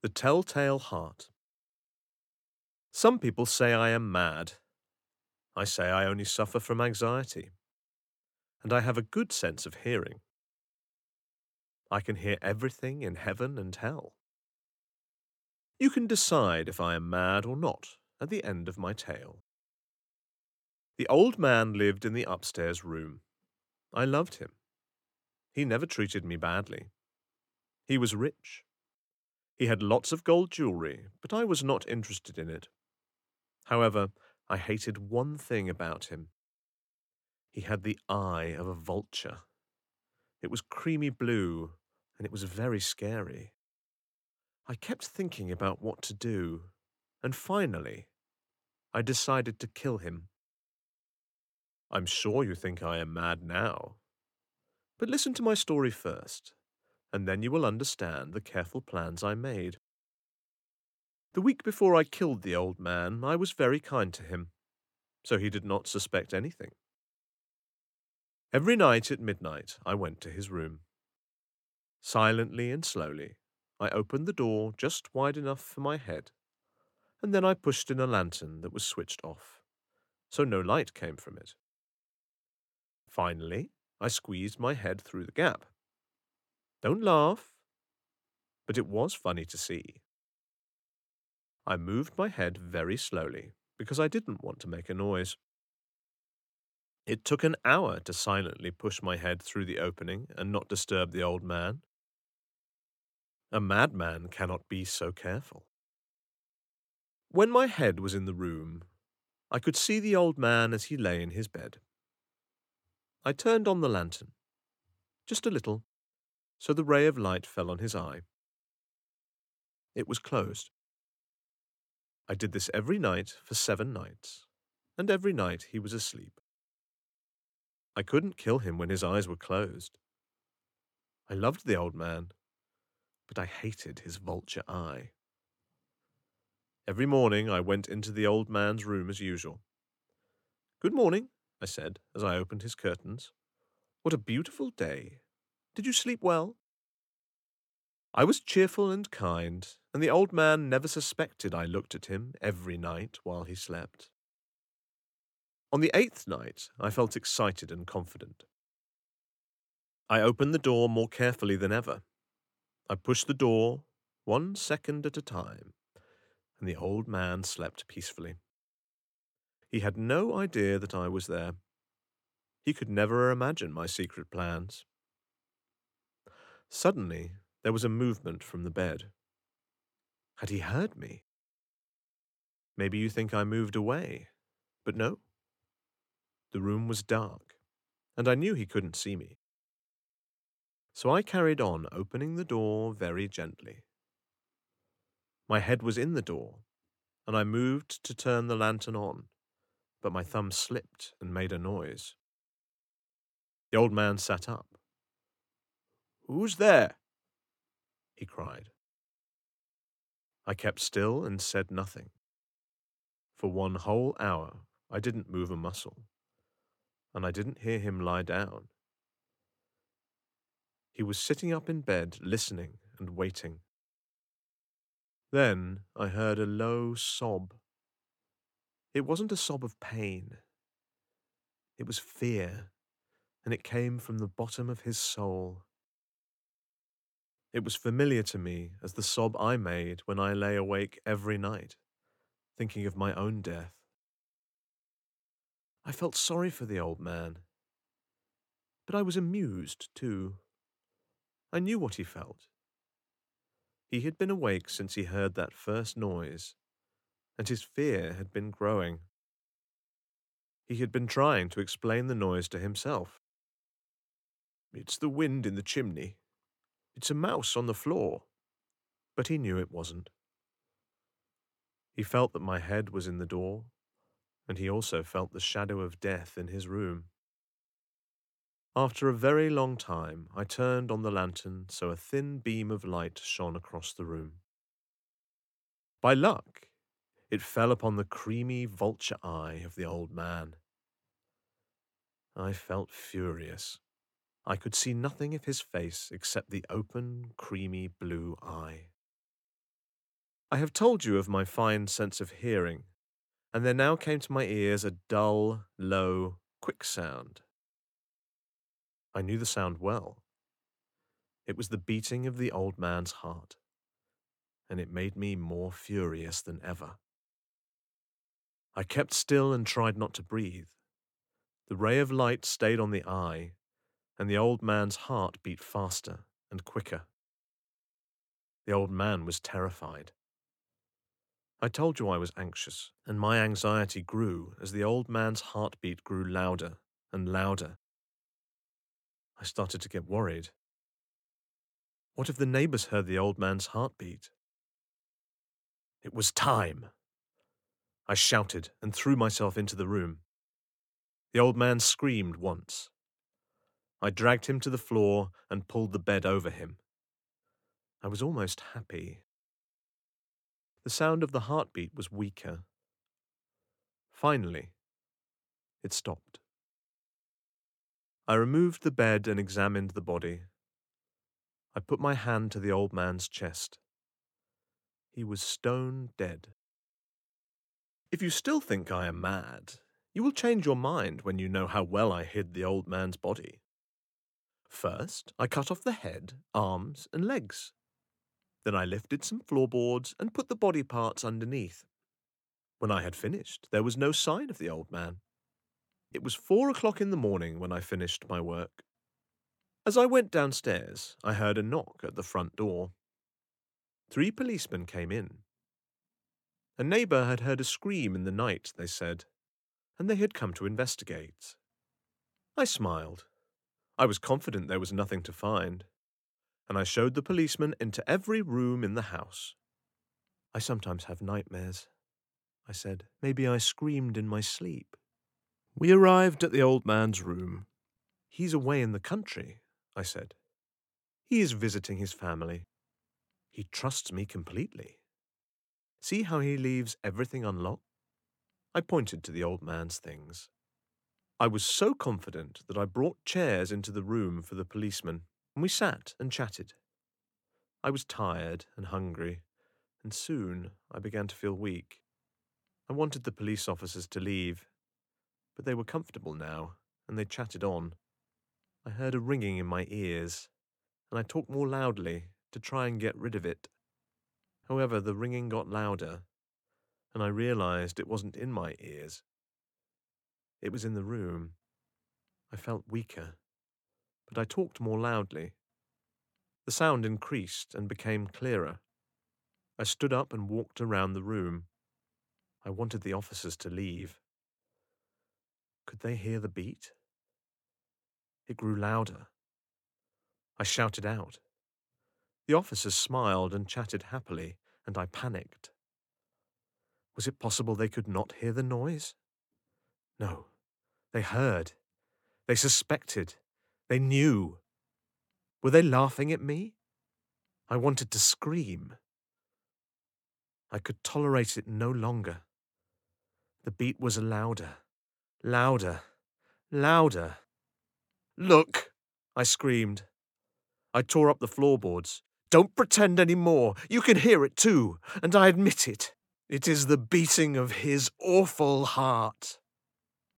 The Telltale Heart. Some people say I am mad. I say I only suffer from anxiety. And I have a good sense of hearing. I can hear everything in heaven and hell. You can decide if I am mad or not at the end of my tale. The old man lived in the upstairs room. I loved him. He never treated me badly. He was rich. He had lots of gold jewelry, but I was not interested in it. However, I hated one thing about him. He had the eye of a vulture. It was creamy blue, and it was very scary. I kept thinking about what to do, and finally, I decided to kill him. I'm sure you think I am mad now. But listen to my story first, and then you will understand the careful plans I made. The week before I killed the old man, I was very kind to him, so he did not suspect anything. Every night at midnight, I went to his room. Silently and slowly, I opened the door just wide enough for my head, and then I pushed in a lantern that was switched off, so no light came from it. Finally, I squeezed my head through the gap. Don't laugh, but it was funny to see. I moved my head very slowly because I didn't want to make a noise. It took an hour to silently push my head through the opening and not disturb the old man. A madman cannot be so careful. When my head was in the room, I could see the old man as he lay in his bed. I turned on the lantern, just a little, so the ray of light fell on his eye. It was closed. I did this every night for 7 nights, and every night he was asleep. I couldn't kill him when his eyes were closed. I loved the old man, but I hated his vulture eye. Every morning I went into the old man's room as usual. "Good morning," I said as I opened his curtains. "What a beautiful day. Did you sleep well?" I was cheerful and kind, and the old man never suspected I looked at him every night while he slept. On the 8th night, I felt excited and confident. I opened the door more carefully than ever. I pushed the door 1 second at a time, and the old man slept peacefully. He had no idea that I was there. He could never imagine my secret plans. Suddenly, there was a movement from the bed. Had he heard me? Maybe you think I moved away, but no. The room was dark, and I knew he couldn't see me. So I carried on opening the door very gently. My head was in the door, and I moved to turn the lantern on, but my thumb slipped and made a noise. The old man sat up. "Who's there?" he cried. I kept still and said nothing. For 1 whole hour, I didn't move a muscle, and I didn't hear him lie down. He was sitting up in bed, listening and waiting. Then I heard a low sob. It wasn't a sob of pain. It was fear, and it came from the bottom of his soul. It was familiar to me as the sob I made when I lay awake every night, thinking of my own death. I felt sorry for the old man, but I was amused too. I knew what he felt. He had been awake since he heard that first noise, and his fear had been growing. He had been trying to explain the noise to himself. "It's the wind in the chimney. It's a mouse on the floor." But he knew it wasn't. He felt that my head was in the door, and he also felt the shadow of death in his room. After a very long time, I turned on the lantern so a thin beam of light shone across the room. By luck, it fell upon the creamy vulture eye of the old man. I felt furious. I could see nothing of his face except the open, creamy blue eye. I have told you of my fine sense of hearing, and there now came to my ears a dull, low, quick sound. I knew the sound well. It was the beating of the old man's heart, and it made me more furious than ever. I kept still and tried not to breathe. The ray of light stayed on the eye, and the old man's heart beat faster and quicker. The old man was terrified. I told you I was anxious, and my anxiety grew as the old man's heartbeat grew louder and louder. I started to get worried. What if the neighbors heard the old man's heartbeat? It was time! I shouted and threw myself into the room. The old man screamed once. I dragged him to the floor and pulled the bed over him. I was almost happy. The sound of the heartbeat was weaker. Finally, it stopped. I removed the bed and examined the body. I put my hand to the old man's chest. He was stone dead. If you still think I am mad, you will change your mind when you know how well I hid the old man's body. First, I cut off the head, arms, and legs. Then I lifted some floorboards and put the body parts underneath. When I had finished, there was no sign of the old man. It was 4 o'clock in the morning when I finished my work. As I went downstairs, I heard a knock at the front door. 3 policemen came in. A neighbour had heard a scream in the night, they said, and they had come to investigate. I smiled. I was confident there was nothing to find, and I showed the policemen into every room in the house. I sometimes have nightmares, I said. Maybe I screamed in my sleep. We arrived at the old man's room. He's away in the country, I said. He is visiting his family. He trusts me completely. See how he leaves everything unlocked? I pointed to the old man's things. I was so confident that I brought chairs into the room for the policeman, and we sat and chatted. I was tired and hungry, and soon I began to feel weak. I wanted the police officers to leave, but they were comfortable now, and they chatted on. I heard a ringing in my ears, and I talked more loudly to try and get rid of it. However, the ringing got louder, and I realized it wasn't in my ears. It was in the room. I felt weaker, but I talked more loudly. The sound increased and became clearer. I stood up and walked around the room. I wanted the officers to leave. Could they hear the beat? It grew louder. I shouted out. The officers smiled and chatted happily, and I panicked. Was it possible they could not hear the noise? No, they heard. They suspected. They knew. Were they laughing at me? I wanted to scream. I could tolerate it no longer. The beat was louder, louder, louder. Look, I screamed. I tore up the floorboards. Don't pretend any more. You can hear it too, and I admit it. It is the beating of his awful heart.